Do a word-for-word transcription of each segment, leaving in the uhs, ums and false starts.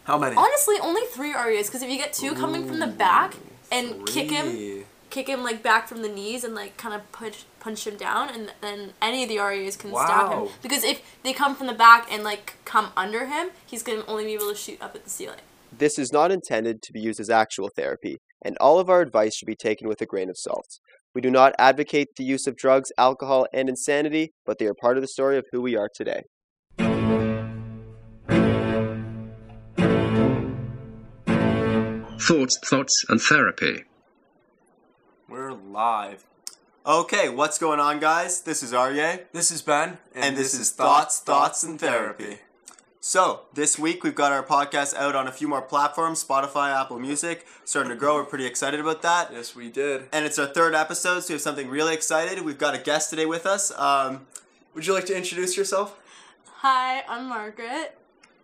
How many? Honestly, only three Aryas, because if you get two coming from the back and three. kick him, kick him like back from the knees and like kind of punch punch him down, and then any of the Aryas can wow. stab him. Because if they come from the back and like come under him, he's gonna only be able to shoot up at the ceiling. This is not intended to be used as actual therapy, and all of our advice should be taken with a grain of salt. We do not advocate the use of drugs, alcohol, and insanity, but they are part of the story of who we are today. Thoughts, thoughts, and therapy. We're live. Okay, what's going on, guys? This is Aryeh. This is Ben. And, and this, this is Thoughts, Thoughts, and Therapy. So, this week we've got our podcast out on a few more platforms, Spotify, Apple Music, starting to grow. We're pretty excited about that. Yes, we did. And it's our third episode, so we have something really excited. We've got a guest today with us. Um, Would you like to introduce yourself? Hi, I'm Margaret.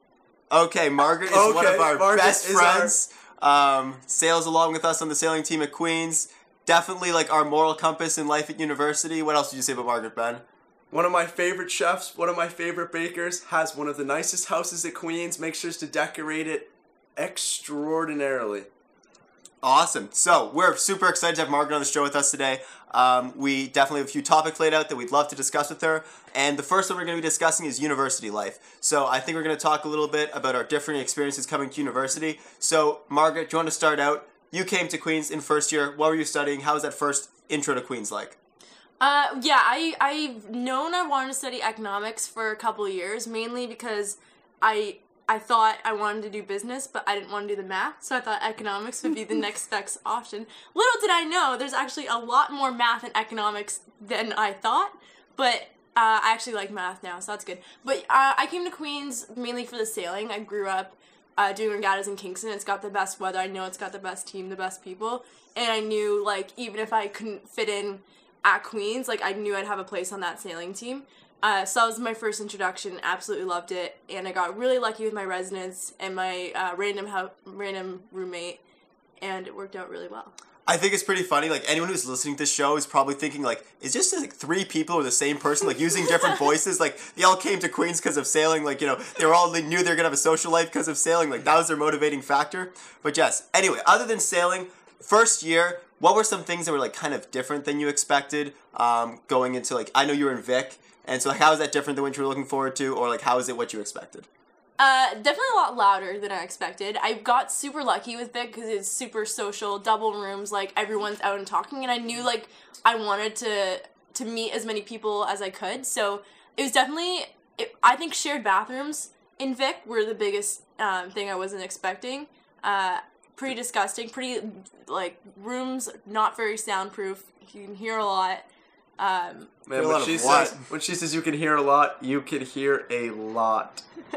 Okay, Margaret is okay, one of our Margaret best friends. Our... Um, sails along with us on the sailing team at Queen's. Definitely like our moral compass in life at university. What else would you say about Margaret, Ben? One of my favorite chefs, one of my favorite bakers, has one of the nicest houses at Queen's, makes sure to decorate it extraordinarily. Awesome. So, we're super excited to have Margaret on the show with us today. Um, we definitely have a few topics laid out that we'd love to discuss with her. And the first one we're going to be discussing is university life. So, I think we're going to talk a little bit about our different experiences coming to university. So, Margaret, do you want to start out? You came to Queen's in first year. What were you studying? How was that first intro to Queen's like? Uh, yeah, I, I've known I wanted to study economics for a couple of years, mainly because I I thought I wanted to do business, but I didn't want to do the math, so I thought economics would be the next best option. Little did I know, there's actually a lot more math in economics than I thought, but uh, I actually like math now, so that's good. But uh, I came to Queen's mainly for the sailing. I grew up uh, doing regattas in Kingston. It's got the best weather. I know it's got the best team, the best people, and I knew, like, even if I couldn't fit in at Queen's, like, I knew I'd have a place on that sailing team. Uh, so that was my first introduction. Absolutely loved it, and I got really lucky with my residence and my uh, random ho- random roommate, and it worked out really well. I think it's pretty funny. Like, anyone who's listening to this show is probably thinking, like, is just like three people or the same person, like, using different voices? Like, they all came to Queen's because of sailing. Like, you know, they were all they knew they were gonna have a social life because of sailing. Like, that was their motivating factor. But yes, anyway, other than sailing, first year, what were some things that were, like, kind of different than you expected um, going into, like, I know you were in Vic, and so, like, how is that different than what you were looking forward to, or, like, how is it what you expected? Uh, definitely a lot louder than I expected. I got super lucky with Vic because it's super social, double rooms, like, everyone's out and talking, and I knew, like, I wanted to to meet as many people as I could, so it was definitely, it, I think shared bathrooms in Vic were the biggest um, thing I wasn't expecting. Uh, pretty disgusting, pretty, like, rooms not very soundproof, you can hear a lot. Um, Man, when she, says, when she says you can hear a lot, you can hear a lot.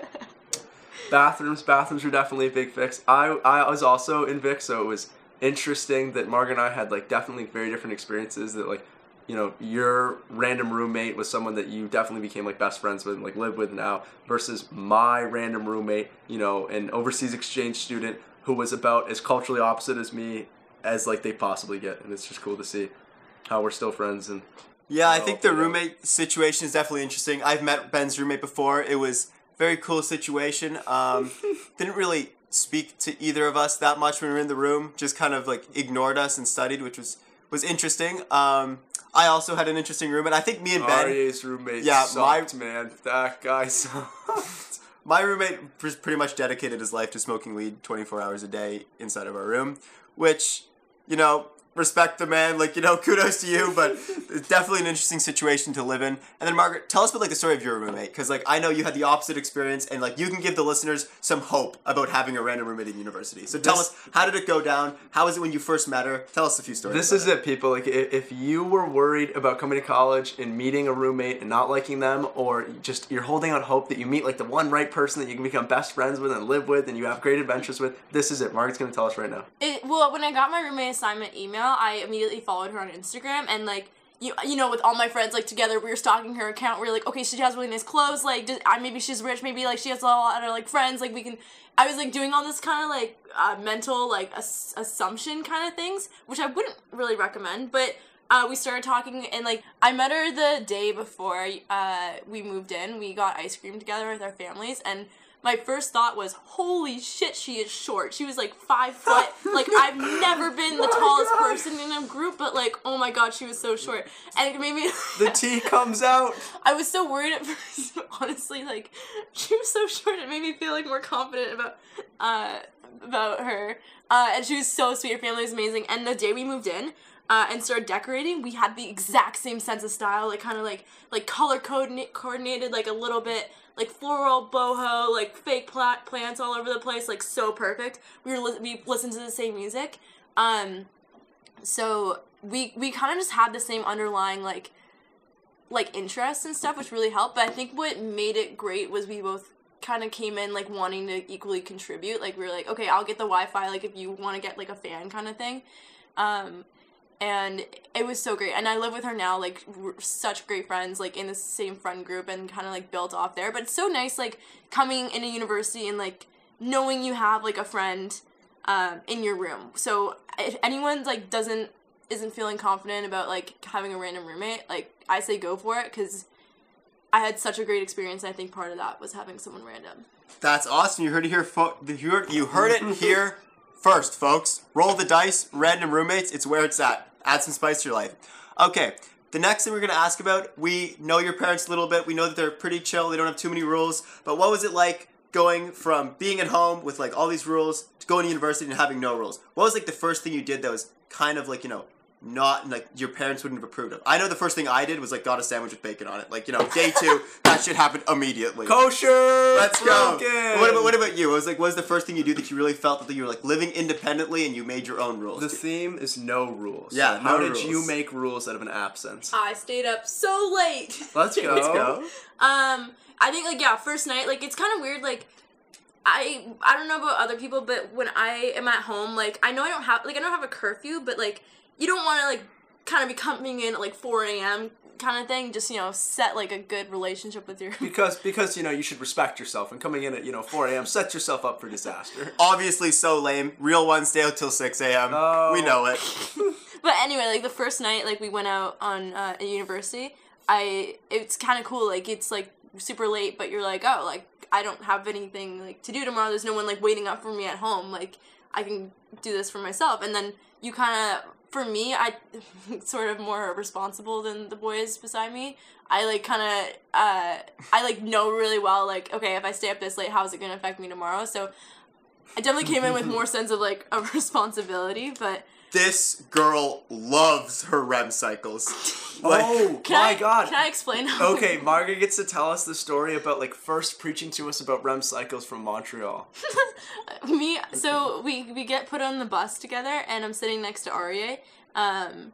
bathrooms, bathrooms were definitely a big fix. I, I was also in Vic, so it was interesting that Margaret and I had, like, definitely very different experiences that, like, you know, your random roommate was someone that you definitely became, like, best friends with and, like, live with now versus my random roommate, you know, an overseas exchange student who was about as culturally opposite as me as, like, they possibly get. And it's just cool to see how we're still friends. And yeah, I think the roommate situation is definitely interesting. I've met Ben's roommate before. It was a very cool situation. Um, didn't really speak to either of us that much when we were in the room. Just kind of, like, ignored us and studied, which was, was interesting. Um, I also had an interesting roommate. I think me and Ben... Aryeh's roommate yeah, sucked, my, man. That guy sucked. My roommate pretty much dedicated his life to smoking weed twenty-four hours a day inside of our room, which, you know, respect the man, like, you know, kudos to you, but it's definitely an interesting situation to live in. And then, Margaret, tell us about, like, the story of your roommate, because, like, I know you had the opposite experience, and, like, you can give the listeners some hope about having a random roommate in university. So tell this, us, how did it go down? How was it when you first met her? Tell us a few stories. This is it, people. Like, if you were worried about coming to college and meeting a roommate and not liking them, or just you're holding out hope that you meet, like, the one right person that you can become best friends with and live with and you have great adventures with, this is it. Margaret's going to tell us right now. It, well, when I got my roommate assignment email, I immediately followed her on Instagram, and, like, you you know, with all my friends, like, together, we were stalking her account. We were like, okay, she has really nice clothes, like, does, I, maybe she's rich, maybe, like, she has a lot of, like, friends, like, we can, I was, like, doing all this kind of, like, uh, mental, like, ass- assumption kind of things, which I wouldn't really recommend, but, uh, we started talking, and, like, I met her the day before, uh, we moved in. We got ice cream together with our families, and my first thought was, holy shit, she is short. She was like five foot. Like, I've never been the tallest person in a group, but like, oh my god, she was so short. And it made me... The tea comes out. I was so worried at first, but honestly, like, she was so short, it made me feel like more confident about, uh, about her. Uh, and she was so sweet, her family was amazing. And the day we moved in, Uh, and started decorating, we had the exact same sense of style, like kind of like like color coordinate coordinated, like a little bit like floral boho, like fake pla- plants all over the place, like so perfect. We were li- we listened to the same music, um, so we we kind of just had the same underlying like like interests and stuff, which really helped. But I think what made it great was we both kind of came in like wanting to equally contribute. Like we were like, okay, I'll get the Wi-Fi, like if you want to get like a fan kind of thing. Um, And it was so great. And I live with her now, like, we're such great friends, like, in the same friend group and kind of, like, built off there. But it's so nice, like, coming into university and, like, knowing you have, like, a friend um, in your room. So if anyone, like, doesn't, isn't feeling confident about, like, having a random roommate, like, I say go for it because I had such a great experience. And I think part of that was having someone random. That's awesome. You heard it here, fo- you heard, you heard it here first, folks. Roll the dice, random roommates, it's where it's at. Add some spice to your life. Okay, the next thing we're going to ask about, we know your parents a little bit. We know that they're pretty chill. They don't have too many rules. But what was it like going from being at home with like all these rules to going to university and having no rules? What was like the first thing you did that was kind of like, you know, not like your parents wouldn't have approved of? I know the first thing I did was like got a sandwich with bacon on it. Like, you know, day two, that shit happened immediately. Kosher. Let's go. Broken. What about what about you? What was like what was the first thing you do that you really felt that you were like living independently and you made your own rules? The theme is no rules. Yeah, So how no did rules. you make rules out of an absence? I stayed up so late. Let's go. Let's go. Um, I think like yeah, first night, like it's kind of weird. Like, I I don't know about other people, but when I am at home, like I know I don't have like I don't have a curfew, but like you don't want to like kind of be coming in at like four a.m. kind of thing. Just you know, set like a good relationship with your. Because because you know you should respect yourself, and coming in at you know four a.m. set yourself up for disaster. Obviously so lame. Real ones stay out till six a.m. Oh. We know it. But anyway, like the first night, like we went out on uh, a university. I it's kind of cool. Like it's like super late, but you're like, oh, like I don't have anything like to do tomorrow. There's no one like waiting up for me at home. Like I can do this for myself. And then you kind of, for me, I sort of more responsible than the boys beside me. I like kind of uh, I like know really well like okay, if I stay up this late, how is it gonna affect me tomorrow? So I definitely came in with more sense of like a responsibility, but. This girl loves her R E M cycles. Like, oh Can my I, god. Can I explain how? Okay, Margaret gets to tell us the story about like first preaching to us about R E M cycles from Montreal. Me, so we we get put on the bus together, and I'm sitting next to Aria, um,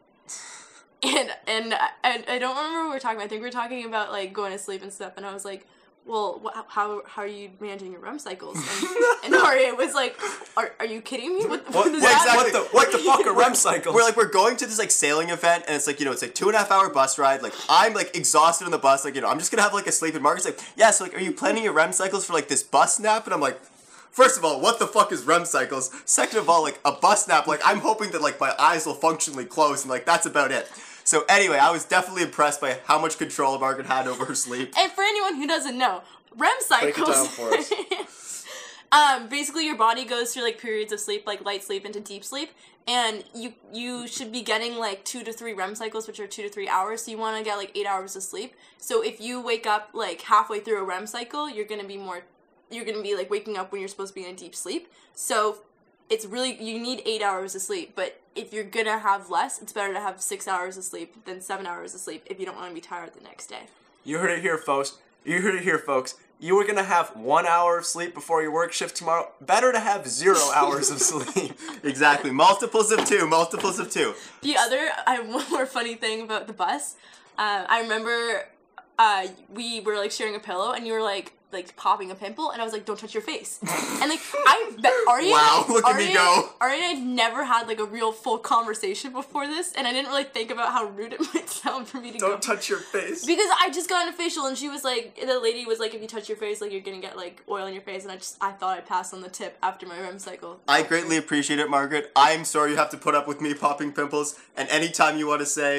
and and I, I don't remember what we were talking about. I think we were talking about like going to sleep and stuff, and I was like, well, wh- how how are you managing your R E M cycles? And, and Aria was like, are are you kidding me? What, What, what what, is that? exactly. what the what the fuck are R E M cycles? We're like we're going to this like sailing event and it's like you know it's like two and a half hour bus ride. Like I'm like exhausted on the bus. Like you know I'm just gonna have like a sleep. And Margaret's like yeah. So like are you planning your R E M cycles for like this bus nap? And I'm like. First of all, what the fuck is R E M cycles? Second of all, like a bus nap, like I'm hoping that like my eyes will functionally close and like that's about it. So anyway, I was definitely impressed by how much control Margaret had over her sleep. And for anyone who doesn't know, R E M cycles. Break it down for us. um, basically, your body goes through like periods of sleep, like light sleep into deep sleep, and you you should be getting like two to three R E M cycles, which are two to three hours. So you want to get like eight hours of sleep. So if you wake up like halfway through a R E M cycle, you're gonna be more. You're gonna be like waking up when you're supposed to be in a deep sleep. So it's really you need eight hours of sleep. But if you're gonna have less, it's better to have six hours of sleep than seven hours of sleep if you don't want to be tired the next day. You heard it here, folks. You heard it here, folks. You were gonna have one hour of sleep before your work shift tomorrow. Better to have zero hours of sleep. Exactly. Multiples of two. Multiples of two. The other, I have one more funny thing about the bus. Uh, I remember uh, we were like sharing a pillow, and you were like like popping a pimple, and I was like, "Don't touch your face." And like I bet Aria, Wow, look at Aria, me go. Aria and I'd never had like a real full conversation before this, and I didn't really think about how rude it might sound for me to go. Don't touch your face. Because I just got a facial, and she was like, the lady was like, if you touch your face, like you're gonna get like oil in your face, and I just I thought I'd pass on the tip after my R E M cycle. I greatly appreciate it, Margaret. I'm sorry you have to put up with me popping pimples, and anytime you want to say,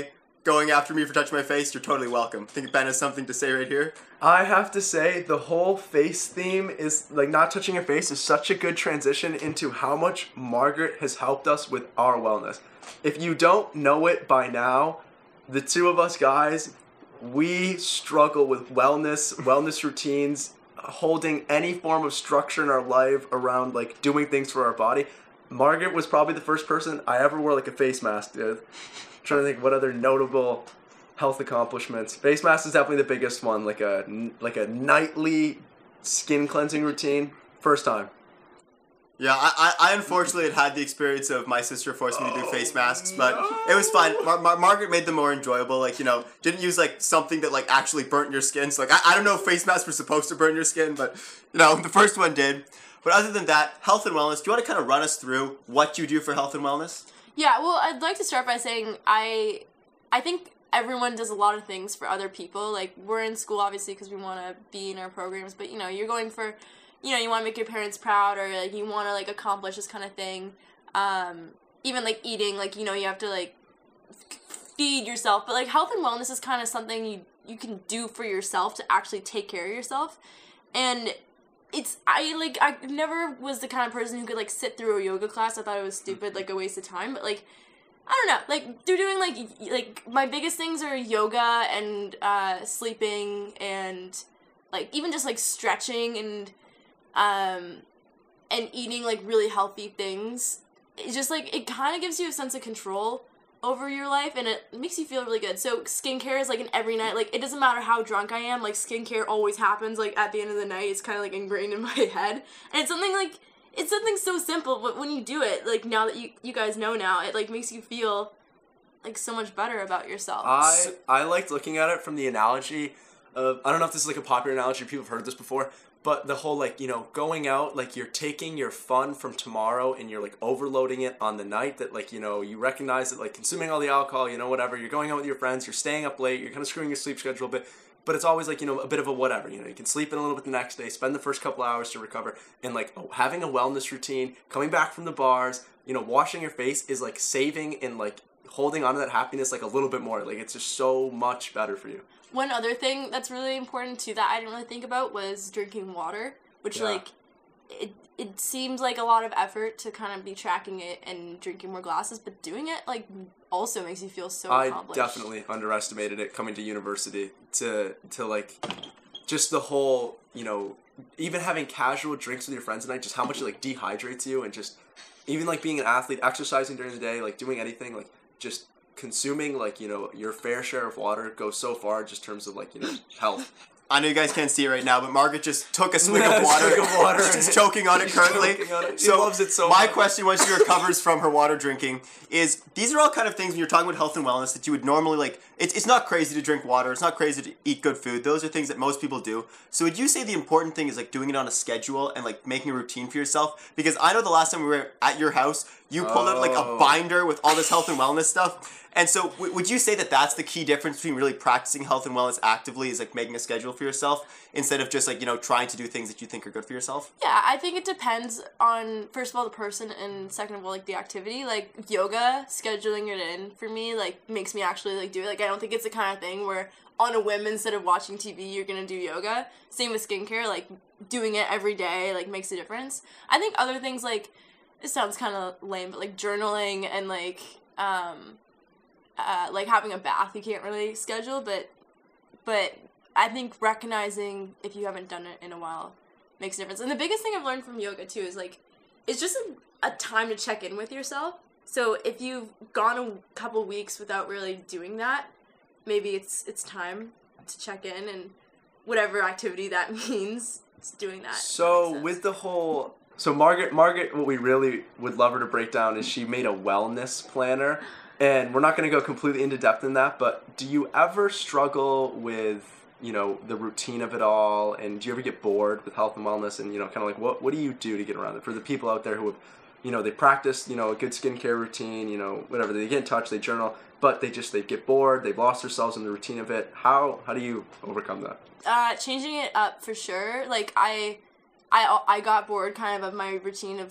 going after me for touching my face, you're totally welcome. I think Ben has something to say right here. I have to say, the whole face theme is, like, not touching your face is such a good transition into how much Margaret has helped us with our wellness. If you don't know it by now, the two of us guys, we struggle with wellness, wellness routines, holding any form of structure in our life around, like, doing things for our body. Margaret was probably the first person I ever wore, like, a face mask with. I'm trying to think what other notable health accomplishments. Face mask is definitely the biggest one, like a like a nightly skin cleansing routine. First time. Yeah, I, I, I unfortunately had had the experience of my sister forcing me to do face masks, but it was fun. Mar- Mar- Margaret made them more enjoyable. Like, you know, didn't use like something that like actually burnt your skin. So like, I, I don't know if face masks were supposed to burn your skin, but you know, the first one did. But other than that, health and wellness. Do you want to kind of run us through what you do for health and wellness? Yeah, well, I'd like to start by saying I, I think everyone does a lot of things for other people. Like, we're in school, obviously, because we want to be in our programs, but, you know, you're going for, you know, you want to make your parents proud, or, like, you want to, like, accomplish this kind of thing. Um, even, like, eating, like, you know, you have to, like, f- feed yourself. But, like, health and wellness is kind of something you, you can do for yourself to actually take care of yourself. And it's, I, like, I never was the kind of person who could, like, sit through a yoga class. I thought it was stupid, like, a waste of time. But, like, I don't know, like, they're doing, like, like, my biggest things are yoga and, uh, sleeping and, like, even just, like, stretching and, um, and eating, like, really healthy things. It's just, like, it kind of gives you a sense of control over your life, and it makes you feel really good. So, skincare is, like, an every night, like, it doesn't matter how drunk I am, like, skincare always happens, like, at the end of the night. It's kind of, like, ingrained in my head, and it's something, like, it's something so simple, but when you do it, like, now that you, you guys know now, it, like, makes you feel, like, so much better about yourself. I I liked looking at it from the analogy of, I don't know if this is, like, a popular analogy, people have heard this before, but the whole, like, you know, going out, like, you're taking your fun from tomorrow and you're, like, overloading it on the night that, like, you know, you recognize that, like, consuming all the alcohol, you know, whatever, you're going out with your friends, you're staying up late, you're kind of screwing your sleep schedule a bit. But it's always, like, you know, a bit of a whatever, you know, you can sleep in a little bit the next day, spend the first couple hours to recover, and, like, oh, having a wellness routine, coming back from the bars, you know, washing your face is, like, saving and, like, holding on to that happiness, like, a little bit more. Like, it's just so much better for you. One other thing that's really important, too, that I didn't really think about was drinking water, which, Yeah. like, it it seems like a lot of effort to kind of be tracking it and drinking more glasses, but doing it, like, also makes you feel so I accomplished. definitely underestimated it coming to university to, to, like, just the whole, you know, even having casual drinks with your friends at night, just how much it, like, dehydrates you, and just, even, like, being an athlete, exercising during the day, like, doing anything, like, just consuming, like, you know, your fair share of water goes so far just in terms of, like, you know, health. I know you guys can't see it right now, but Margaret just took a swig of A water. swig of water. She's choking on it currently. Choking on it. She So loves it so my much. question, once she recovers from her water drinking, is these are all kind of things when you're talking about health and wellness that you would normally, like, it's, it's not crazy to drink water. It's not crazy to eat good food. Those are things that most people do. So would you say the important thing is, like, doing it on a schedule and, like, making a routine for yourself? Because I know the last time we were at your house, you pulled out, like, a Oh. binder with all this health and wellness stuff. And so, w- would you say that that's the key difference between really practicing health and wellness actively is, like, making a schedule for yourself instead of just, like, you know, trying to do things that you think are good for yourself? Yeah, I think it depends on, first of all, the person, and second of all, like, the activity. Like, yoga, scheduling it in for me, like, makes me actually, like, do it. Like, I don't think it's the kind of thing where on a whim, instead of watching T V, you're gonna do yoga. Same with skincare, like, doing it every day, like, makes a difference. I think other things, like, it sounds kind of lame, but, like, journaling and, like, um... Uh, like having a bath you can't really schedule, but but I think recognizing if you haven't done it in a while makes a difference. And the biggest thing I've learned from yoga too is, like, it's just a, a time to check in with yourself. So if you've gone a couple weeks without really doing that, maybe it's it's time to check in, and whatever activity that means, it's doing that. So with the whole, so Margaret, Margaret, what we really would love her to break down is she made a wellness planner, and we're not going to go completely into depth in that. But do you ever struggle with, you know, the routine of it all, and do you ever get bored with health and wellness, and, you know, kind of like what what do you do to get around it for the people out there who have, you know, they practice, you know, a good skincare routine, you know, whatever, they get in touch, they journal, but they just, they get bored, they've lost themselves in the routine of it. How how do you overcome that? Uh, changing it up for sure. Like, I, I, I got bored kind of of my routine of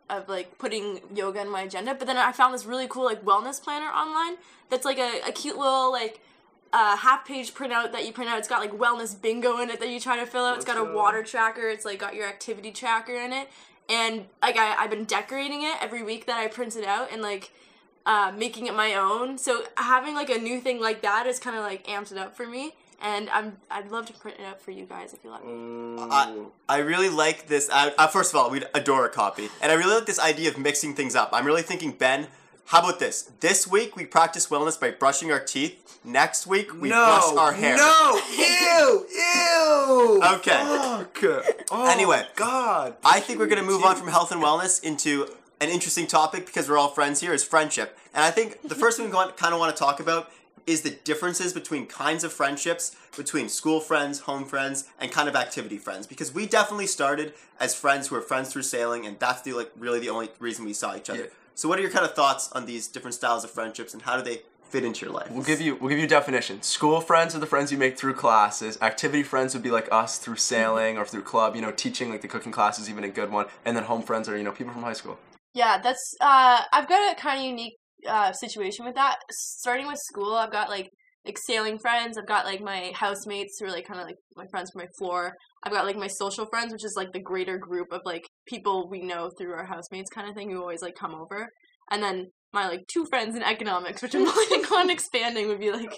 of like putting yoga on my agenda. But then I found this really cool like wellness planner online that's like a, a cute little like uh, half page printout that you print out. It's got like wellness bingo in it that you try to fill out. It's got a water tracker. It's like got your activity tracker in it. And like I, I've been decorating it every week that I print it out and like uh, making it my own. So having like a new thing like that is kind of like amped it up for me. And I'm I'd love to print it out for you guys if you let me. I, I really like this. I, uh, first of all, we'd adore a copy. And I really like this idea of mixing things up. I'm really thinking, Ben, how about this? This week we practice wellness by brushing our teeth. Next week we no, brush our hair. No! Ew! Ew! Okay. Fuck. Oh, Anyway, God. I think we're going to move on from health and wellness into an interesting topic because we're all friends here, is friendship. And I think the first thing we kind of want to talk about is the differences between kinds of friendships, between school friends, home friends, and kind of activity friends. Because we definitely started as friends who were friends through sailing, and that's the like really the only reason we saw each other. Yeah. So what are your kind of thoughts on these different styles of friendships, and how do they fit into your life? We'll give you we'll give you a definition. School friends are the friends you make through classes. Activity friends would be like us through sailing or through club, you know, teaching, like the cooking class is even a good one. And then home friends are, you know, people from high school. Yeah, that's uh I've got a kind of unique uh situation with that. Starting with school, I've got like like sailing friends. I've got like my housemates who are like kind of like my friends from my floor. I've got like my social friends, which is like the greater group of like people we know through our housemates kind of thing who always like come over. And then my like two friends in economics, which I'm planning on expanding, would be like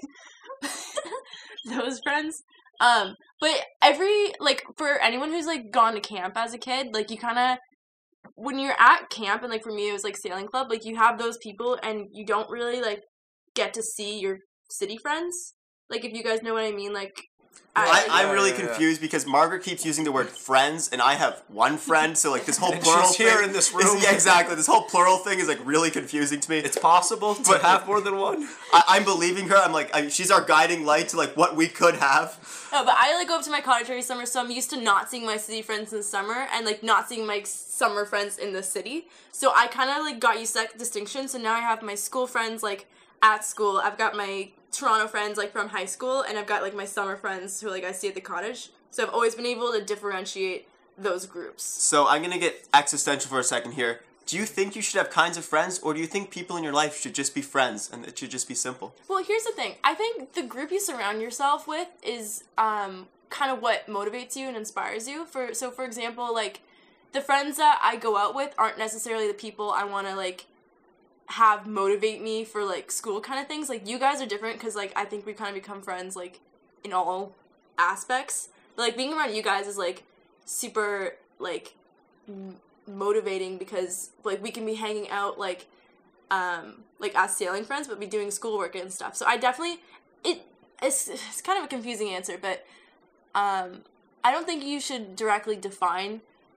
those friends. Um, but every like for anyone who's like gone to camp as a kid, like you kind of when you're at camp, and like for me it was like sailing club, like you have those people and you don't really like get to see your city friends. Like if you guys know what I mean, like I, I, I'm yeah, really yeah, yeah. confused because Margaret keeps using the word friends, and I have one friend, so like this whole plural she's here thing in this is- room. yeah, exactly. This whole plural thing is like really confusing to me. It's possible to But- have more than one. I, I'm believing her. I'm like, I, she's our guiding light to like what we could have. no, but I like go up to my cottage every summer, so I'm used to not seeing my city friends in the summer and like not seeing my summer friends in the city. So I kind of like got used to that distinction. So now I have my school friends like at school. I've got my Toronto friends like from high school, and I've got like my summer friends who like I see at the cottage. So I've always been able to differentiate those groups. So I'm gonna get existential for a second here. Do you think you should have kinds of friends, or do you think people in your life should just be friends and it should just be simple? Well, here's the thing. I think the group you surround yourself with is um, kind of what motivates you and inspires you. For so, for example, like the friends that I go out with aren't necessarily the people I want to like have motivate me for like school kind of things. Like you guys are different because like I think we kind of become friends like in all aspects. But like being around you guys is like super like m- motivating because like we can be hanging out like um like as sailing friends but be doing schoolwork and stuff. So I definitely it it's, it's kind of a confusing answer, but um I don't think you should directly define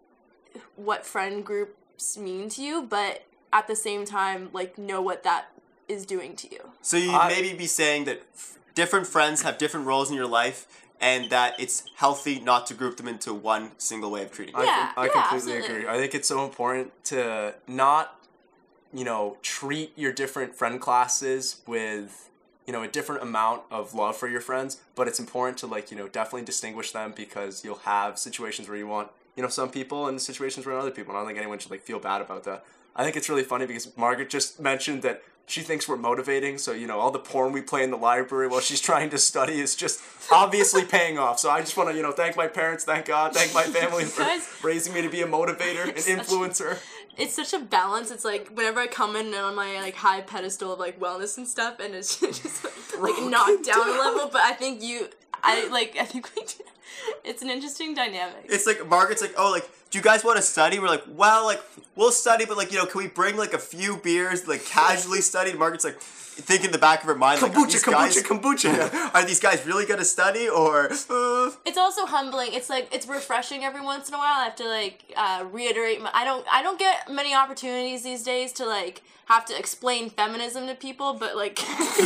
what friend groups mean to you, but at the same time like know what that is doing to you. So you I- maybe be saying that f- different friends have different roles in your life, and that it's healthy not to group them into one single way of treating. I, Yeah, com- I yeah, completely absolutely. agree. I think it's so important to not, you know, treat your different friend classes with, you know, a different amount of love for your friends, but it's important to like, you know, definitely distinguish them because you'll have situations where you want, you know, some people and situations where other people. And I don't think anyone should like feel bad about that. I think it's really funny because Margaret just mentioned that she thinks we're motivating, so, you know, all the porn we play in the library while she's trying to study is just obviously paying off. So I just want to, you know, thank my parents, thank God, thank my family for Guys- raising me to be a motivator, an influencer. It's such a balance. It's like whenever I come in on my like high pedestal of like wellness and stuff, and it's just like knocked down a level. But I think you, I like, I think we, do, it's an interesting dynamic. It's like Margaret's like, oh, like, do you guys want to study? We're like, well, like, we'll study, but like, you know, can we bring like a few beers, like, casually study? And Margaret's like, thinking in the back of her mind, like, are Kombucha, these kombucha, guys, kombucha. are these guys really gonna study, or? Uh, It's also humbling. It's like it's refreshing every once in a while. I have to like uh, reiterate. My, I don't. I don't get many opportunities these days to like have to explain feminism to people. But like,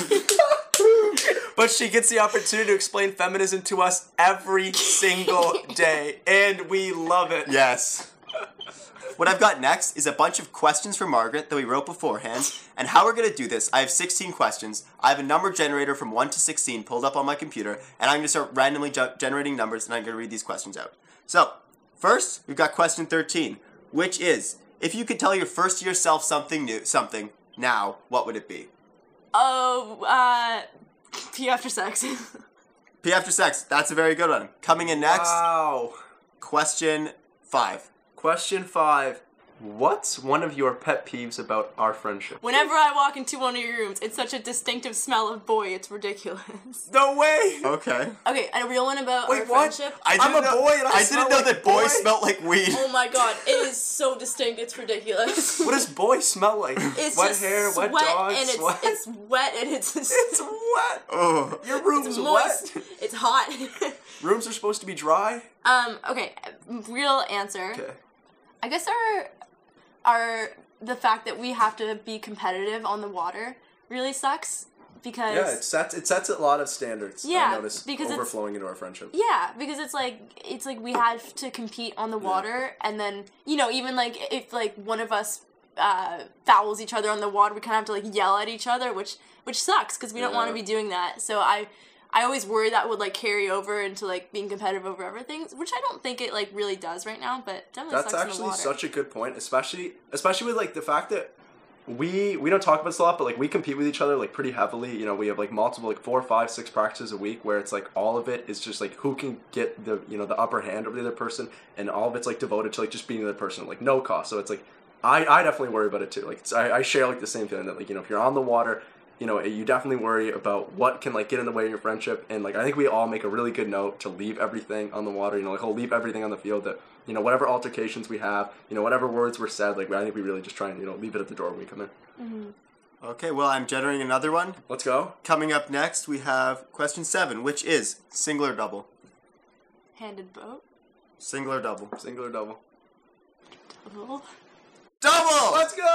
But she gets the opportunity to explain feminism to us every single day, and we love it. yes. What I've got next is a bunch of questions for Margaret that we wrote beforehand, and how we're gonna do this. I have sixteen questions. I have a number generator from one to sixteen pulled up on my computer, and I'm gonna start randomly ge- generating numbers, and I'm gonna read these questions out. So, first, we've got question thirteen, which is, If you could tell your first year self something new, something now, what would it be? Oh, uh, pee after sex. Pee after sex. That's a very good one. Coming in next, Wow. question five. Question five. What's one of your pet peeves about our friendship? Whenever I walk into one of your rooms, it's such a distinctive smell of boy, it's ridiculous. No way! Okay. Okay, a real one about Wait, our what? friendship. I I'm didn't a know, boy and I I smell didn't know like that boys boy. smelled like weed. Oh my god, it is so distinct, it's ridiculous. What does boy smell like? It's wet just hair, sweat, wet dog, and it's sweat. it's wet and it's It's wet. Oh. Your room's it's moist. wet. It's hot. Rooms are supposed to be dry. um. Okay. Real answer. Okay. I guess our our the fact that we have to be competitive on the water really sucks because Yeah, it sets it sets a lot of standards. Yeah, I notice because it's- overflowing into our friendship. yeah, because it's like it's like we have to compete on the water, and then you know even like if like one of us uh, fouls each other on the water, we kind of have to like yell at each other, which which sucks because we don't want to Yeah. be doing that. So I I always worry that would like carry over into like being competitive over everything, which I don't think it like really does right now, but definitely That's sucks in the actually water. such a good point, especially especially with like the fact that we we don't talk about this a lot, but like we compete with each other like pretty heavily. You know, we have like multiple like four, five, six practices a week where it's like all of it is just like who can get the you know the upper hand over the other person, and all of it's like devoted to like just beating the other person, like no cost. So it's like I, I definitely worry about it too. Like it's, I, I share like the same feeling that like you know if you're on the water, you know you definitely worry about what can like get in the way of your friendship, and like I think we all make a really good note to leave everything on the water. You know, like we'll leave everything on the field that. You know, whatever altercations we have, you know, whatever words were said, like I think we really just try and you know leave it at the door when we come in. Mm-hmm. Okay, well, I'm generating another one. Let's go. Coming up next, we have question seven, which is single or double? Handed boat. Single or double? Single or double? Double. Double! Let's go!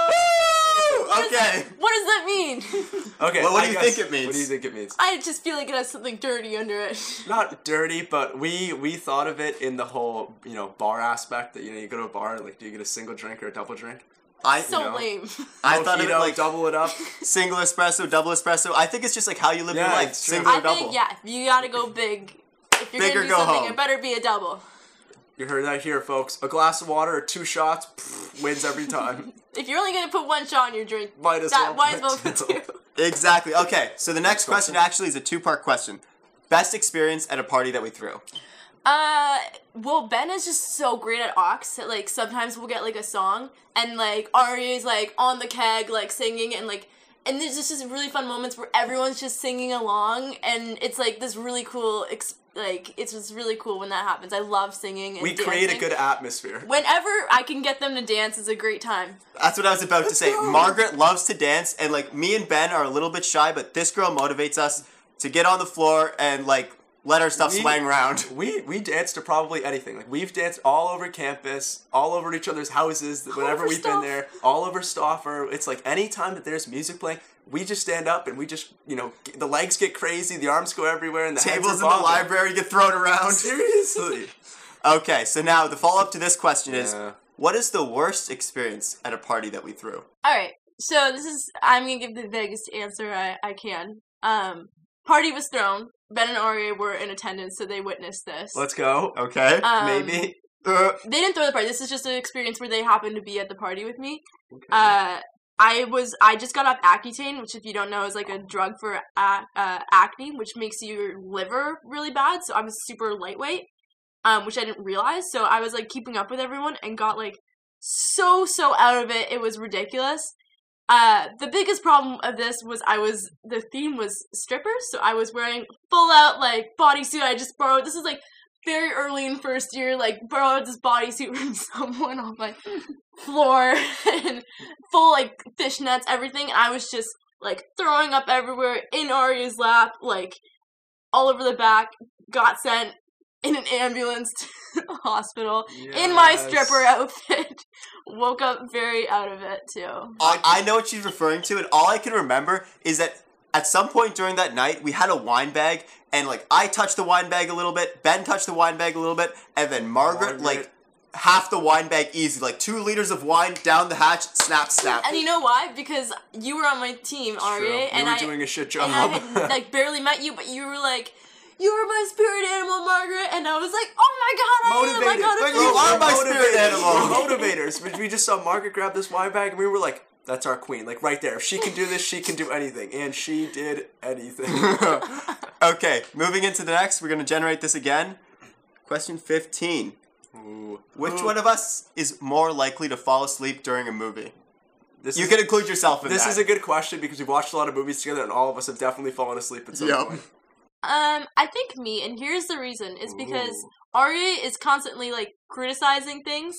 What does Okay. that- what does that mean? Okay. Well, what I do you guess- think it means? What do you think it means? I just feel like it has something dirty under it. Not dirty, but we we thought of it in the whole you know bar aspect that you know you go to a bar like do you get a single drink or a double drink? I, So know. lame. I thought of it Mojito, like double it up. single espresso, double espresso. I think it's just like how you live Yeah, your life. it's true. Single I or double. think, yeah, you gotta go big. If you're Big or gonna do go something, home. it better be a double. You heard that here, folks. A glass of water or two shots pff, wins every time. If you're only gonna put one shot in your drink, Might as that well might as well put put two. two. Exactly. Okay, so the next question. question actually is a two-part question. Best experience at a party that we threw. Uh, well, Ben is just so great at aux that, like, sometimes we'll get, like, a song, and, like, Ari's, like, on the keg, like, singing, and, like, and there's just this really fun moments where everyone's just singing along, and it's, like, this really cool, ex- like, it's just really cool when that happens. I love singing and We create a dancing. good atmosphere. Whenever I can get them to dance is a great time. That's what I was about to say. go. Margaret loves to dance, and like me and Ben are a little bit shy, but this girl motivates us to get on the floor and like let our stuff We- swang around. We we dance to probably anything. Like we've danced all over campus, all over each other's houses. Whenever over we've stuff. been there, all over Stauffer. It's like any time that there's music playing, we just stand up and we just you know g- the legs get crazy, the arms go everywhere, and the heads Tables in are the bobbing. library get thrown around. Seriously. Okay, so now the follow up to this question is Yeah. what is the worst experience at a party that we threw? Alright, so this is, I'm gonna give the vaguest answer I, I can. Um, party was thrown. Ben and Aria were in attendance, so they witnessed this. Let's go. Okay. Um, Maybe. Uh, They didn't throw the party. This is just an experience where they happened to be at the party with me. Uh, I was I just got off Accutane, which if you don't know is like a drug for a- uh, acne, which makes your liver really bad. So I was super lightweight, um, which I didn't realize. So I was like keeping up with everyone and got like so so out of it. It was ridiculous. Uh, the biggest problem of this was I was the theme was strippers, so I was wearing full out like bodysuit. I just borrowed. This is like very early in first year, like borrowed this bodysuit from someone on my floor and full like fishnets, everything. And I was just like throwing up everywhere in Aria's lap, like all over the back. Got sent in an ambulance to the hospital in my Yes. stripper outfit. Woke up very out of it too. I, I know what she's referring to, and all I can remember is that at some point during that night, we had a wine bag, and like I touched the wine bag a little bit, Ben touched the wine bag a little bit, and then Margaret, Margaret. like half the wine bag easy, like two liters of wine down the hatch, snap, snap. And you know why? Because you were on my team, True. Aria, You and were I doing a shit and I job. had like barely met you, but you were like, "You are my spirit animal, Margaret," and I was like, "Oh my god, I am! I Motivated. gotta Like, finish you are it." my spirit animal. We're motivators. We- We just saw Margaret grab this wine bag, and we were like, "That's our queen." Like right there. If she can do this, she can do anything, and she did anything. Okay, moving into the next, we're gonna generate this again. Question fifteen. Ooh. Which Ooh. one of us is more likely to fall asleep during a movie? This You is, can include yourself in This that. is a good question because we've watched a lot of movies together, and all of us have definitely fallen asleep at some Yep. point. Um, I think me, and here's the reason: is because Ooh. Arya is constantly like criticizing things.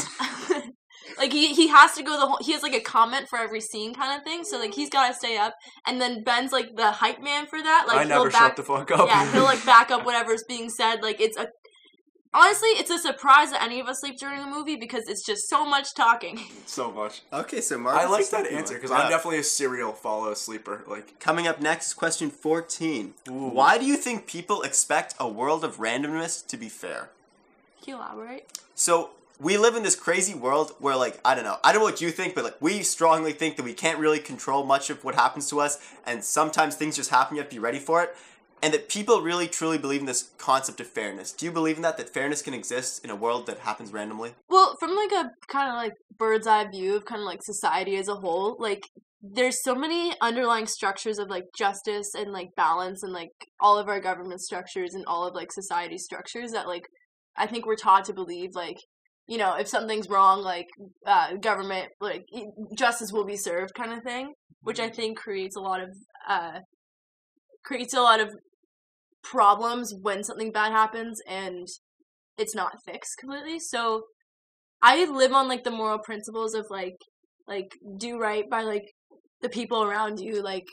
Like he he has to go the whole. He has like a comment for every scene, kind of thing. So like he's got to stay up, and then Ben's like the hype man for that. Like I never he'll back, shut the fuck up. Yeah, he'll like back up whatever's being said. Like it's a. Honestly, it's a surprise that any of us sleep during a movie because it's just so much talking. so much. Okay, so I Margaret's like the that second answer one. because Yeah. I'm definitely a serial follow sleeper. Like, Coming up next, question fourteen. Ooh. Why do you think people expect a world of randomness to be fair? Can you elaborate? So, we live in this crazy world where, like, I don't know, I don't know what you think, but, like, we strongly think that we can't really control much of what happens to us, and sometimes things just happen, you have to be ready for it, and that people really, truly believe in this concept of fairness. Do you believe in that, that fairness can exist in a world that happens randomly? Well, from like a kind of like bird's eye view of kind of like society as a whole, like there's so many underlying structures of like justice and like balance and like all of our government structures and all of like society structures that like I think we're taught to believe like, you know, if something's wrong, like uh, government, like e- justice will be served kind of thing, which I think creates a lot of uh, creates a lot of problems when something bad happens and it's not fixed completely. So I live on like the moral principles of like like do right by like the people around you, like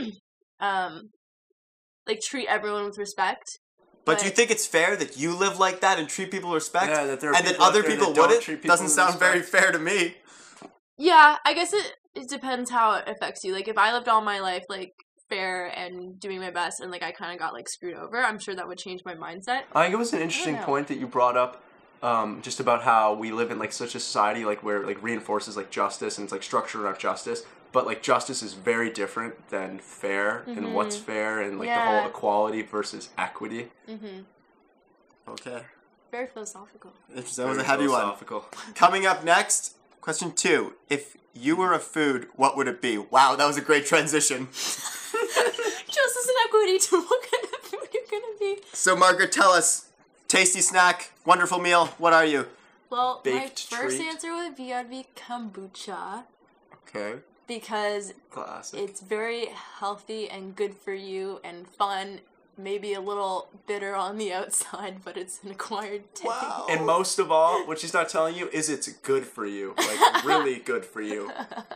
um like treat everyone with respect. But do you think it's fair that you live like that and treat people with respect, Yeah, that there are and that people out other there people that don't wouldn't? treat people Doesn't with sound very respect. fair to me. Yeah, I guess it it depends how it affects you. Like if I lived all my life like fair and doing my best and like I kind of got like screwed over, I'm sure that would change my mindset. I think it was an interesting know. point that you brought up, um, just about how we live in like such a society like where like reinforces like justice and it's like structured around justice, but like justice is very different than fair and what's fair and like the Yeah. whole equality versus equity. Mm-hmm. Okay. Very philosophical. That was a Very heavy one. philosophical. Coming up next, question two. If you were a food, what would it be? Wow, that was a great transition. Justice and equity to what kind of food you're gonna be. So, Margaret, tell us, tasty snack, wonderful meal, what are you? Well, Baked my first treat. answer would be I'd be kombucha Okay. because Classic. it's very healthy and good for you and fun. Maybe a little bitter on the outside, but it's an acquired taste. And most of all, what she's not telling you is it's good for you, like really good for you.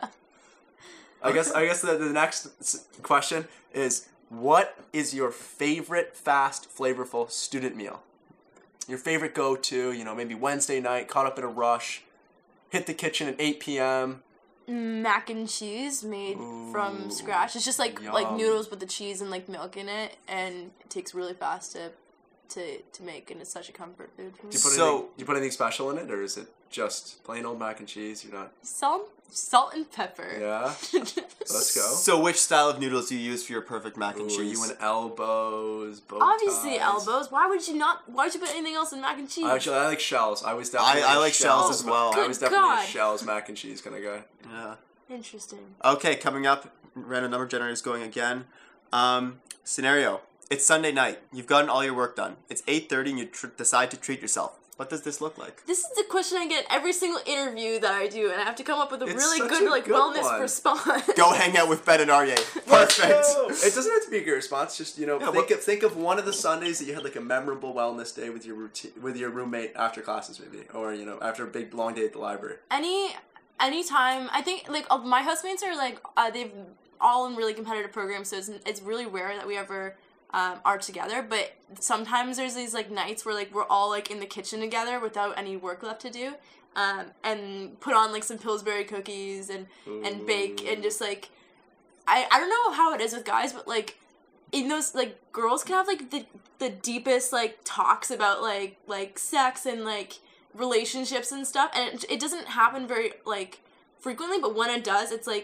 I guess. I guess the, the next s- question is, what is your favorite fast, flavorful student meal? Your favorite go-to, you know, maybe Wednesday night, caught up in a rush, hit the kitchen at eight p.m. Mac and cheese made Ooh, from scratch. It's just like like yum. noodles with the cheese and like milk in it, and it takes really fast to to to make, and it's such a comfort food for me. Do you put So- anything, do you put anything special in it, or is it just plain old mac and cheese? You're not. Salt, salt and pepper. Yeah. Let's go. So, which style of noodles do you use for your perfect mac and Ooh, cheese? you and elbows, bow Obviously ties. elbows. Why would you not? Why would you put anything else in mac and cheese? Actually, I like shells. I was definitely. I a like shells as ma- well. I was Good definitely God. a shells mac and cheese kind of guy. Yeah. Interesting. Okay, coming up, random number generator is going again. Um, scenario. It's Sunday night. You've gotten all your work done. It's eight thirty and you tr- decide to treat yourself. What does this look like? This is the question I get every single interview that I do, and I have to come up with a It's really such good a like good wellness one. response. Go hang out with Ben and Arye. Perfect. It doesn't have to be a good response. Just you know, Yeah, think what- of think of one of the Sundays that you had like a memorable wellness day with your routine with your roommate after classes, maybe, or you know, after a big long day at the library. Any anytime I think like uh, my housemates are like uh, they've all in really competitive programs, so it's it's really rare that we ever um, are together. But sometimes there's these like nights where like we're all like in the kitchen together without any work left to do, um, and put on like some Pillsbury cookies and and bake and just like I I don't know how it is with guys, but like in those like girls can have like the the deepest like talks about like like sex and like relationships and stuff, and it, it doesn't happen very like frequently, but when it does, it's like it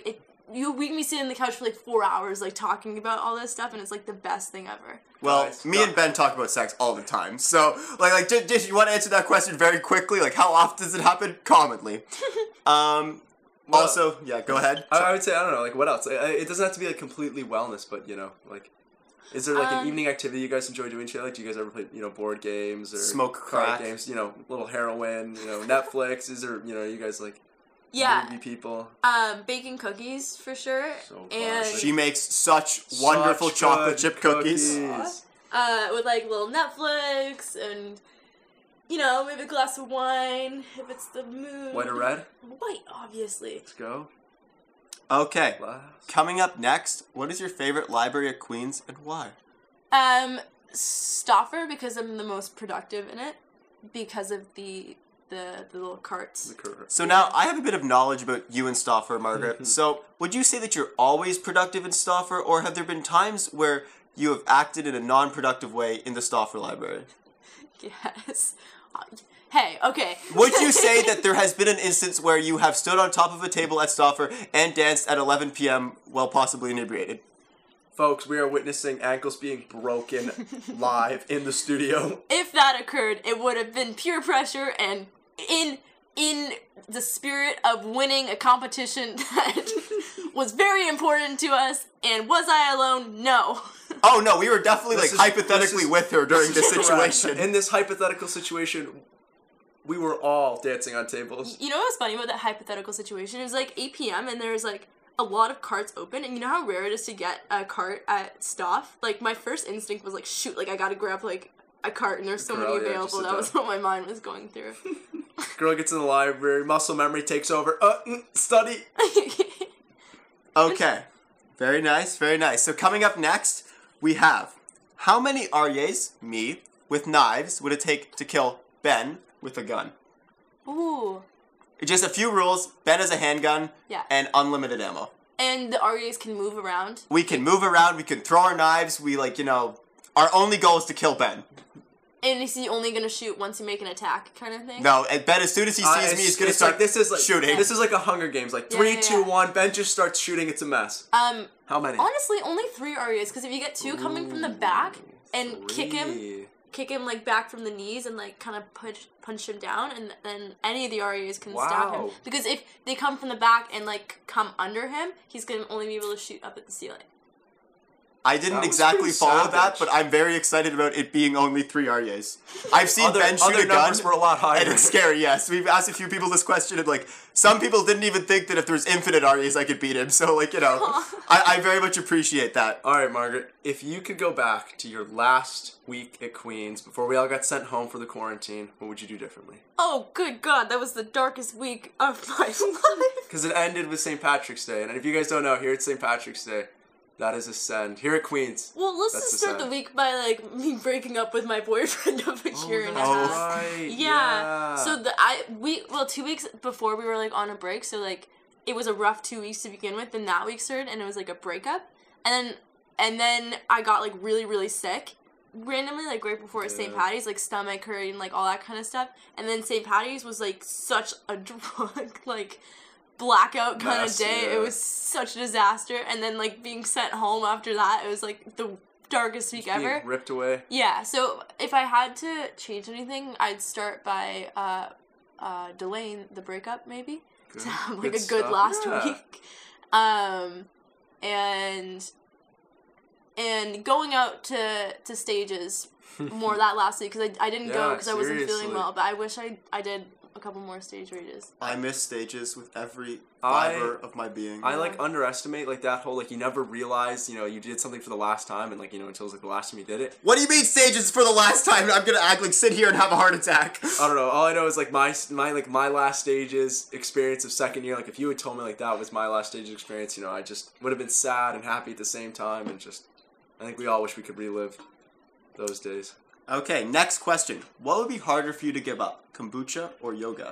you we can be sitting on the couch for like four hours, like talking about all this stuff, and it's like the best thing ever. Well, Guys, me no. and Ben talk about sex all the time. So, like, like, just, just you want to answer that question very quickly? Like, how often does it happen? Commonly. Um. Well, also, yeah. Go ahead. I, I would say I don't know, like what else? I, I, it doesn't have to be like completely wellness, but you know, like, is there like Um, an evening activity you guys enjoy doing? Shit, like, do you guys ever play you know board games or Smoke card crack. games? You know, little heroin. You know, Netflix. Is there you know you guys like Yeah. movie people? Um, baking cookies for sure, So and classic. She makes such wonderful Such chocolate good chip cookies. cookies. uh, with like little Netflix and. You know, maybe a glass of wine if it's the mood. White or red? White, obviously. Let's go. Okay. Last. Coming up next, what is your favorite library at Queen's and why? Um, Stauffer because I'm the most productive in it because of the the, the little carts. The cur- So now I have a bit of knowledge about you and Stauffer, Margaret. So would you say that you're always productive in Stauffer, or have there been times where you have acted in a non-productive way in the Stauffer library? Yes. Uh, Hey, okay. Would you say that there has been an instance where you have stood on top of a table at Stauffer and danced at eleven p.m. while possibly inebriated? Folks, we are witnessing ankles being broken live in the studio. If that occurred, it would have been pure pressure and in in the spirit of winning a competition that was very important to us. And was I alone? No. Oh no, we were definitely This like is- hypothetically this is- with her during this Correct. situation. In this hypothetical situation, we were all dancing on tables. You know what's funny about that hypothetical situation? It was like eight p.m. and there's like a lot of carts open, and you know how rare it is to get a cart at Staff? Like, my first instinct was like, shoot, like I gotta grab like a cart, and there's so Girl, many yeah, available. just sit That was down. what my mind was going through. Girl gets in the library, muscle memory takes over. Uh, mm, study. Okay. Very nice, very nice. So coming up next, we have how many Aryes, me, with knives would it take to kill Ben with a gun? Ooh. Just a few rules. Ben has a handgun Yeah. and unlimited ammo. And the R As can move around. We can move around, we can throw our knives, we like, you know, our only goal is to kill Ben. And is he only gonna shoot once you make an attack, kind of thing? No, and Ben, as soon as he sees Uh, me, it's- he's gonna it's start like, this is like, shooting. This is like a Hunger Games. Like Yeah, three, yeah, two, yeah. one. Ben just starts shooting. It's a mess. Um, How many? honestly, only three R As, because if you get two coming from the back and kick him, Three. kick him like back from the knees and like kind of punch punch him down, and then any of the R As can stab him. Wow. Because if they come from the back and like come under him, he's gonna only be able to shoot up at the ceiling. I didn't That was exactly pretty follow savage. that, but I'm very excited about it being only three Aryes. I've seen Other, Ben shoot other a gun, numbers were a lot higher. and it's scary, yes. We've asked a few people this question, and like, some people didn't even think that if there was infinite Aryes, I could beat him. So, like, you know, I, I very much appreciate that. All right, Margaret. If you could go back to your last week at Queen's before we all got sent home for the quarantine, what would you do differently? Oh, good God, that was the darkest week of my life. Because it ended with Saint Patrick's Day, and if you guys don't know, here at Saint Patrick's Day, that is a send. Here at Queen's. Well, let's That's just the start the sad. week by like me breaking up with my boyfriend of a year and a Oh, half. right. Yeah. So the I we well two weeks before we were like on a break, so like it was a rough two weeks to begin with. Then that week started, and it was like a breakup, and then and then I got like really really sick randomly, like right before Saint Yeah. Patty's, like stomach hurt and like all that kind of stuff. And then Saint Patty's was like such a drug like blackout kind of Mess, day. yeah. It was such a disaster. And then like being sent home after that, it was like the darkest week Just being ever. ripped away. Yeah, so if I had to change anything, I'd start by uh, uh, delaying the breakup, maybe. Good. To have like Good a good stuff. last Yeah. week. Um, and and going out to, to stages more that last week, because I, I didn't go Yeah, because I wasn't feeling seriously. well, but I wish I, I did a couple more stage rages. I miss stages with every I- fiber of my being. I like underestimate like that whole like you never realize you know you did something for the last time and like you know until it's like the last time you did it. What do you mean stages for the last time? I'm gonna act like sit here and have a heart attack. I don't know. All I know is like my my like my last stages experience of second year. Like if you had told me like that was my last stage experience, you know, I just would have been sad and happy at the same time, and just I think we all wish we could relive those days. Okay, next question. What would be harder for you to give up, kombucha or yoga?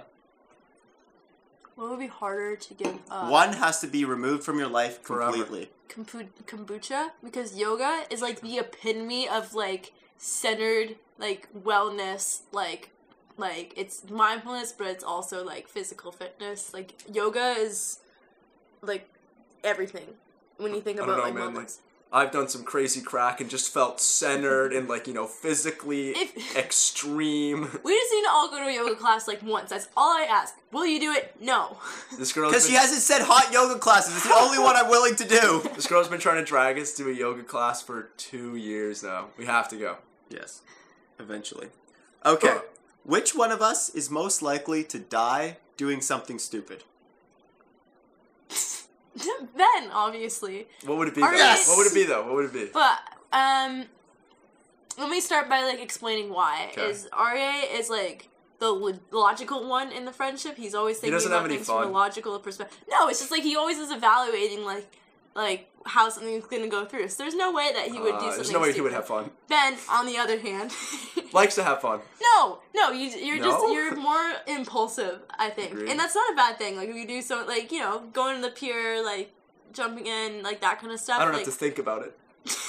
What would be harder to give up? One has to be removed from your life Forever. completely. Kombu- kombucha, because yoga is like the epitome of like centered like wellness, like like it's mindfulness, but it's also like physical fitness. Like yoga is like everything when you think I about don't know, like man, momos. I've done some crazy crack and just felt centered and like, you know, physically If- extreme. We just need to all go to a yoga class like once. That's all I ask. Will you do it? No. This girl's Because been, she hasn't said hot yoga classes. It's the only one I'm willing to do. this girl's been trying to drag us to a yoga class for two years now. We have to go. Yes, eventually. Okay, which one of us is most likely to die doing something stupid? Ben, obviously. What would it be Are though? Yes! What would it be though? What would it be? But um, let me start by like explaining why. Okay. Is Arya is like the lo- logical one in the friendship. He's always thinking doesn't about have any things from fun. a logical perspective. No, it's just like he always is evaluating like like how something's gonna go through. So there's no way that he would Uh, do something. there's no way he stupid. would have fun. Ben, on the other hand, Likes to have fun. no, no, you you're just No? you're more impulsive, I think, Agreed. and that's not a bad thing. Like if you do so, like you know, going to the pier, like jumping in, like that kind of stuff. I don't like, have to think about it.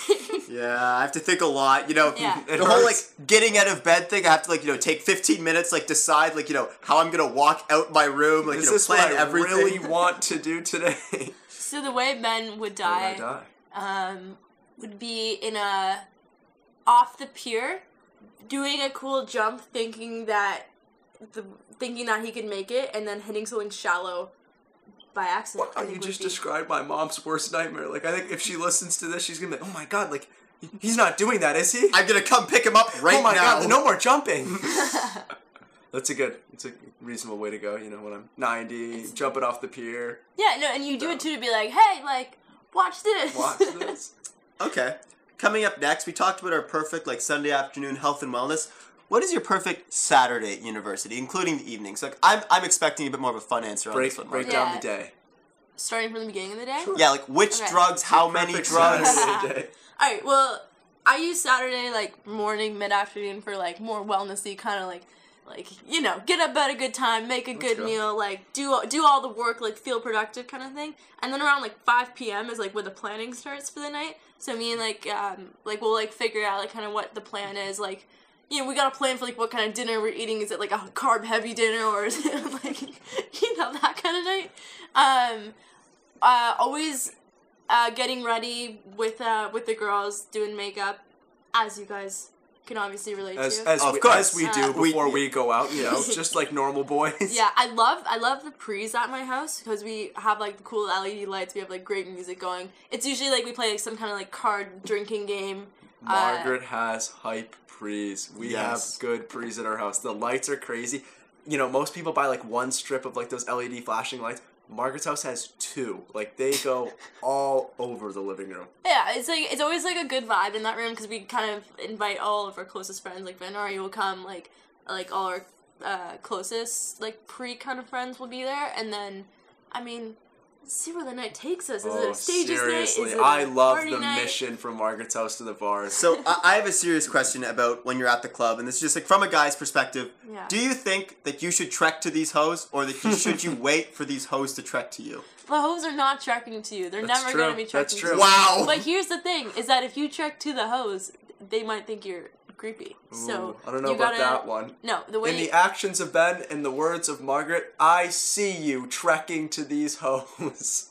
Yeah, I have to think a lot. You know, Yeah. It the whole like hurts. getting out of bed thing. I have to like you know take fifteen minutes, like decide like you know how I'm gonna walk out my room, like Is you know this plan what I everything. really want to do today? So the way Ben would How would die, I die? um, would be in a off the pier, doing a cool jump, thinking that the thinking that he could make it, and then hitting something shallow by accident. I Wow, think you would just be- described my mom's worst nightmare. Like, I think if she listens to this, she's gonna be like, oh my god, like, he's not doing that, is he? I'm gonna come pick him up right oh my now. god, no more jumping. That's a good, it's a reasonable way to go, you know, when I'm ninety, jumping off the pier. Yeah, no, and you do it too to be like, hey, like, watch this. Watch this. Okay. Coming up next, we talked about our perfect like Sunday afternoon health and wellness. What is your perfect Saturday at university, including the evenings? Like, I'm I'm expecting a bit more of a fun answer on Break, this one. break Mark. Yeah. down the day. Starting from the beginning of the day. Yeah, like which Okay. drugs, how many Perfect drugs? Saturday day. All right. Well, I use Saturday like morning, mid afternoon for like more wellnessy kind of like, like you know, get up at a good time, make a Let's good go. meal, like do do all the work, like feel productive kind of thing. And then around like five p.m. is like where the planning starts for the night. So me and like um like we'll like figure out like kind of what the plan is. Like, you know, we got a plan for like what kind of dinner we're eating. Is it like a carb heavy dinner or is it like you know that kind of night? Um, uh, always. Uh, getting ready with uh with the girls, doing makeup, as you guys can obviously relate As, to. as, Of we, course. as we do Uh, before we- we go out, you know, just like normal boys. Yeah, I love I love the pre's at my house because we have like the cool L E D lights. We have like great music going. It's usually like we play like some kind of like card drinking game. Uh, Margaret has hype pre's. We Yes. have good pre's at our house. The lights are crazy. You know, most people buy like one strip of like those L E D flashing lights. Margaret's house has two. Like, they go all over the living room. Yeah, it's like it's always like a good vibe in that room because we kind of invite all of our closest friends. Like Vanari will come, like like all our uh, closest like pre kind of friends will be there, and then I mean, see where the night takes us. Is it Oh, a stages seriously. night? Is it I a love party the night? mission from Margaret's house to the bars. So I, I have a serious question about when you're at the club, and this is just like from a guy's perspective. Yeah. Do you think that you should trek to these hoes, or that you, should you wait for these hoes to trek to you? The hoes are not trekking to you. They're That's never true. going to be trekking That's to true. you. Wow. But here's the thing: is that if you trek to the hoes, they might think you're creepy. Ooh, So I don't know you about gotta, that one. No, the way In the actions of Ben, in the words of Margaret, I see you trekking to these hoes.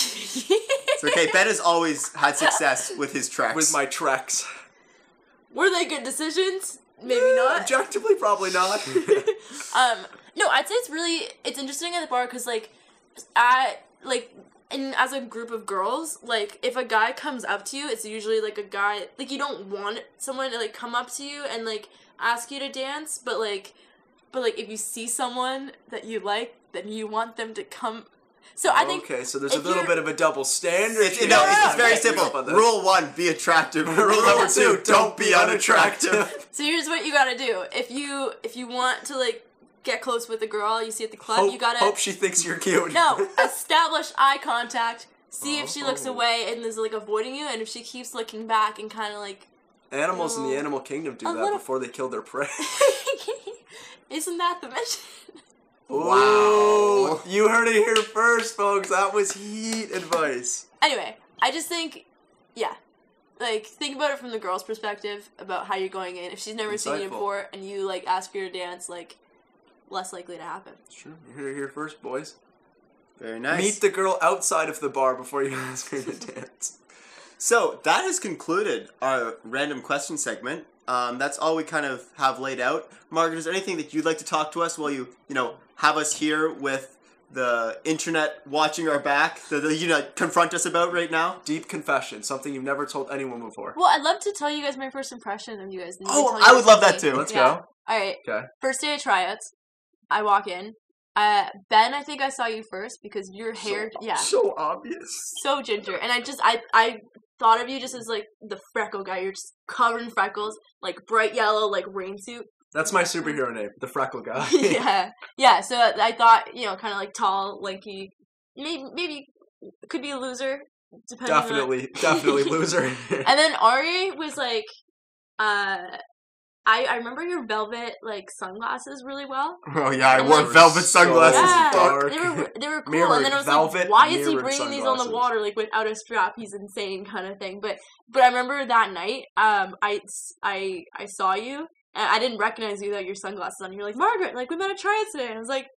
It's okay. Ben has always had success with his treks. With my treks. were they good decisions? Maybe not. Objectively, probably not. Um, no, I'd say it's really it's interesting at the bar because like, at like, and as a group of girls, like if a guy comes up to you, it's usually like a guy like you don't want someone to like come up to you and like ask you to dance, but like, but like if you see someone that you like, then you want them to come. So I think Okay, so there's a if little you're- bit of a double standard. It's, here. no, no, it's, it's no, very okay. simple. Up on this. Rule one: be attractive. Rule number two: don't be unattractive. so. Here's what you gotta do: if you if you want to like get close with a girl you see at the club, Hope, you gotta hope she thinks you're cute. no establish eye contact. See if she looks Oh. away and is like avoiding you, and if she keeps looking back and kind of like, Animals in the No. animal kingdom do A that little- before they kill their prey. isn't that the mission? Wow. You heard it here first, folks. That was heat advice. Anyway, I just think, yeah, like think about it from the girl's perspective about how you're going in. If she's never seen you Insightful. before and you like ask her to dance, like less likely to happen. Sure. You heard it here first, boys. Very nice. Meet the girl outside of the bar before you ask her to dance. So that has concluded our random question segment. Um, that's all we kind of have laid out. Margaret, is there anything that you'd like to talk to us while you, you know, have us here with the internet watching our back, that you know, confront us about right now? Deep confession, something you've never told anyone before. Well, I'd love to tell you guys my first impression of you guys. and then Oh, tell you I guys would love that something. too. Let's Yeah. go. All right. Okay. First day of tryouts, I walk in. Uh, Ben, I think I saw you first because your hair, yeah, So obvious. so ginger. And I just, I, I thought of you just as like the freckle guy. You're just covered in freckles, like bright yellow, like rain suit. That's my superhero name, the freckle guy. yeah, yeah. So I thought, you know, kind of like tall, lanky. Maybe, maybe could be a loser, depending. Definitely, definitely loser. On... And then Ari was like, uh, I I remember your velvet like sunglasses really well. Oh yeah, I And, wore like, velvet so sunglasses. Yeah, dark. they were they were cool. Mirrored, and then I was velvet, like, why is he mirrored bringing these on the sunglasses. water like without a strap? He's insane, kind of thing. But but I remember that night, um, I I I saw you. And I didn't recognize you without your sunglasses on. You're like, Margaret, like we met at tryouts today. And I was like,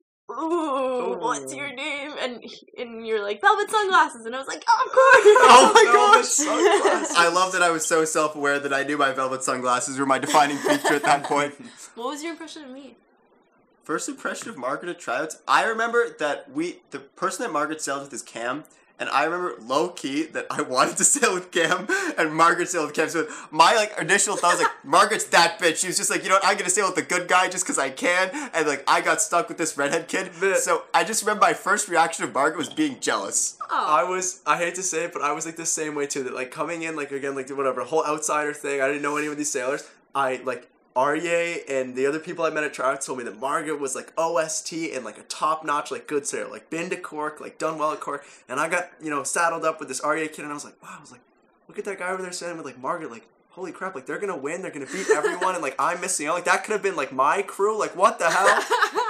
ooh, what's your name? And and you're like, velvet sunglasses. And I was like, oh, of course. Oh my Velvet gosh! sunglasses. I love that I was so self-aware that I knew my velvet sunglasses were my defining feature at that point. What was your impression of me? First impression of Margaret at tryouts. I remember that we, the person that Margaret sailed with is Cam, and I remember low key that I wanted to sail with Cam, and Margaret sailed with Cam. So my like initial thought was like, Margaret's that bitch. She was just like, you know what, I'm gonna sail with the good guy just because I can, and like I got stuck with this redhead kid. So I just remember my first reaction of Margaret was being jealous. Oh, I was, I hate to say it, but I was like the same way too. That like coming in, like again, like whatever, whole outsider thing. I didn't know any of these sailors. I like Arye and the other people I met at tryouts told me that Margaret was like O S T and like a top notch like good sailor, like been to Cork, like done well at Cork. And I got you know saddled up with this Arye kid, and I was like, wow, I was like, look at that guy over there sailing with like Margaret, like holy crap, like they're gonna win, they're gonna beat everyone, and like I'm missing out. Like that could have been like my crew, like what the hell?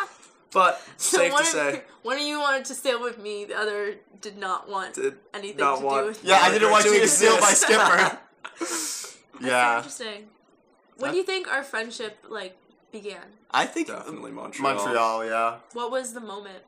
But so safe one to of, say. one of you wanted to sail with me. The other did not want Did anything not to want- do with me. Yeah, I didn't want To you to sail my exist. skipper. That's Yeah. interesting. When do you think our friendship like began? I think Definitely Montreal. Montreal, yeah. What was the moment?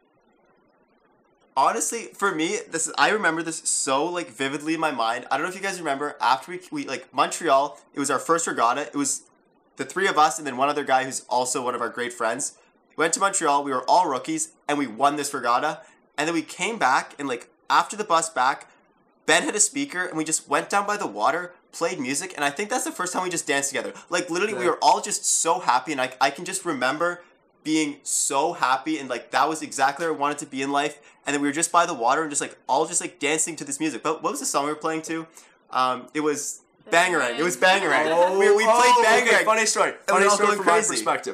Honestly, for me, this I remember this so like vividly in my mind. I don't know if you guys remember after we we like Montreal. It was our first regatta. It was the three of us and then one other guy who's also one of our great friends. We went to Montreal. We were all rookies and we won this regatta. And then we came back and like after the bus back, Ben had a speaker and we just went down by the water, played music, and I think that's the first time we just danced together. Like literally, we Yeah. were all just so happy, and I I can just remember being so happy and like that was exactly where I wanted to be in life. And then we were just by the water and just like all just like dancing to this music. But what was the song we were playing to? Um, it was Bangarang. It was Bangarang. Oh, we, we played oh, Bangarang. okay, funny story. we Funny were all story going from my crazy. perspective.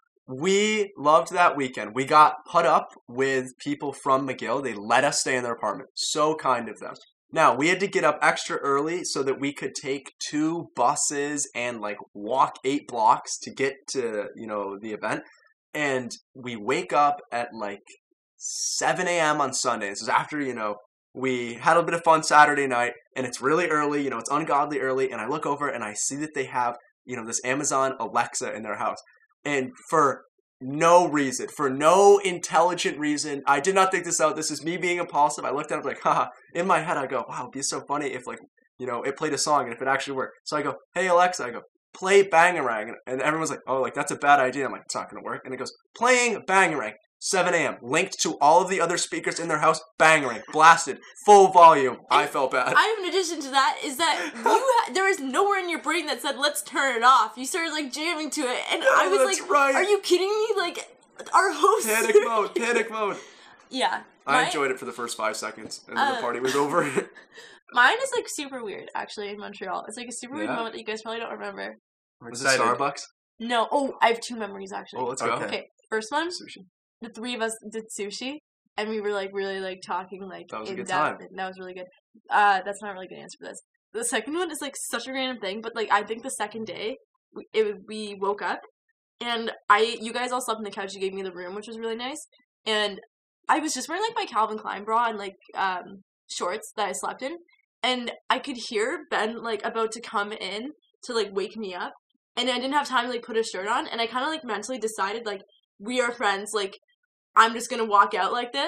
We loved that weekend. We got put up with people from McGill. They let us stay in their apartment. So kind of them. Now, we had to get up extra early so that we could take two buses and like walk eight blocks to get to, you know, the event. And we wake up at like seven a.m. on Sunday. This is after, you know, we had a bit of fun Saturday night, and it's really early, you know, it's ungodly early, and I look over and I see that they have, you know, this Amazon Alexa in their house. And for no reason, for no intelligent reason, I did not think this out. This is me being impulsive. I looked at it like, haha. In my head, I go, wow, it'd be so funny if, like, you know, it played a song and if it actually worked. So I go, hey, Alexa, I go, play Bangarang. And everyone's like, oh, like, that's a bad idea. I'm like, it's not going to work. And it goes, playing Bangarang. seven a.m. Linked to all of the other speakers in their house. Bangarang. Blasted. Full volume. I felt bad. I have an addition to that is that you ha- there was nowhere in your brain that said let's turn it off. You started like jamming to it, and No, I was that's like, right. "Are you kidding me?" Like our host. Panic mode. Panic mode. Yeah. I My- enjoyed it for the first five seconds, and then Uh, the party was over. Mine is like super weird, actually, in Montreal. It's like a super weird Yeah? moment that you guys probably don't remember. Was it excited. Starbucks? No. Oh, I have two memories actually. Oh, let's go. Okay. Okay, first one, Sushi. the three of us did sushi, and we were like really like talking like That was a in good depth, time. and that was really good. Uh, that's not a really good answer for this. The second one is like such a random thing, but like I think the second day we, it, we woke up, and I you guys all slept on the couch. You gave me the room, which was really nice, and I was just wearing like my Calvin Klein bra and like um shorts that I slept in, and I could hear Ben like about to come in to like wake me up, and I didn't have time to like put a shirt on, and I kind of like mentally decided like we are friends, like I'm just gonna walk out like this,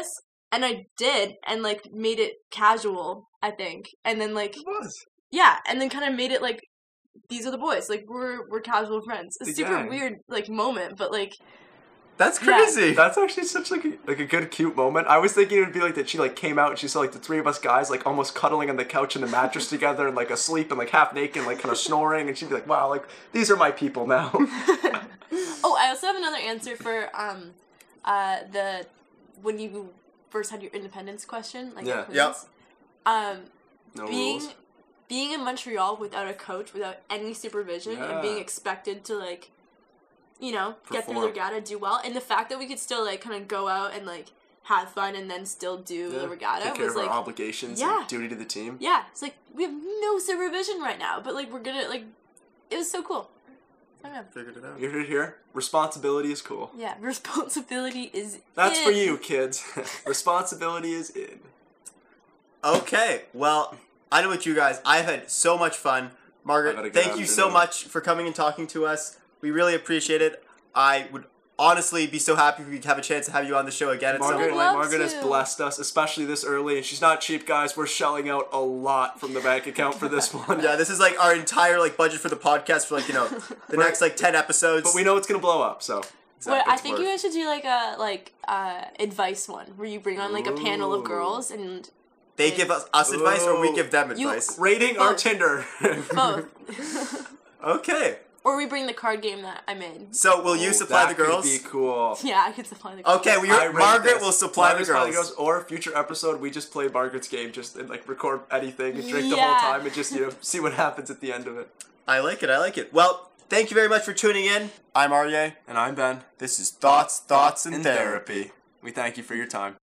And I did, and like made it casual, I think. And then like It was. yeah, and then kind of made it like these are the boys. Like we're we're casual friends. A The super gang. weird like moment, but like That's Yeah. crazy. That's actually such like a, like a good cute moment. I was thinking it would be like that she like came out and she saw like the three of us guys like almost cuddling on the couch in the mattress together and like asleep and like half naked and like kind of snoring, and she'd be like, wow, like these are my people now. oh, I also have another answer for um uh the when you first had your independence question, like Yeah. at Yep. Queen's. Um No being rules. being in Montreal without a coach, without any supervision, and being Yeah. expected to like, you know, get through the Perform. regatta, do well, and the fact that we could still like kind of go out and like have fun and then still do Yeah. the regatta Take care was of like, our obligations yeah. and duty to the team. yeah, it's like we have no supervision right now, but like we're gonna like, it was so cool. I don't know. Figured it out. You heard it here. Responsibility is cool. Yeah, responsibility is. That's in. for you, kids. Responsibility is in. Okay, well, I know what you guys. I've had so much fun. I've had a Margaret, good thank you so afternoon. much for coming and talking to us. We really appreciate it. I would honestly be so happy if we could have a chance to have you on the show again at some Margaret, I'd point. love Margaret has to. blessed us, especially this early, and she's not cheap, guys. We're shelling out a lot from the bank account for this one. Yeah, this is like our entire like budget for the podcast for like, you know, the Right. next like ten episodes. But we know it's gonna blow up, so. Wait, I It's think worth. you guys should do like a like uh advice one where you bring on like a panel of Ooh. girls and They give us, us advice or we Ooh. give them You- advice. Rating our Both. Tinder. both, Okay. or we bring the card game that I made. So will you Oh, supply the that could girls? be cool. Yeah, I could supply the. Cards. Okay, we I rate Margaret this. will supply Margaret the supply girls. Or future episode, we just play Margaret's game, just and like record anything and drink the Yeah. whole time and just you know see what happens at the end of it. I like it. I like it. Well, thank you very much for tuning in. I'm Aryeh. And I'm Ben. This is Thoughts, Thoughts, and in Therapy. We thank you for your time.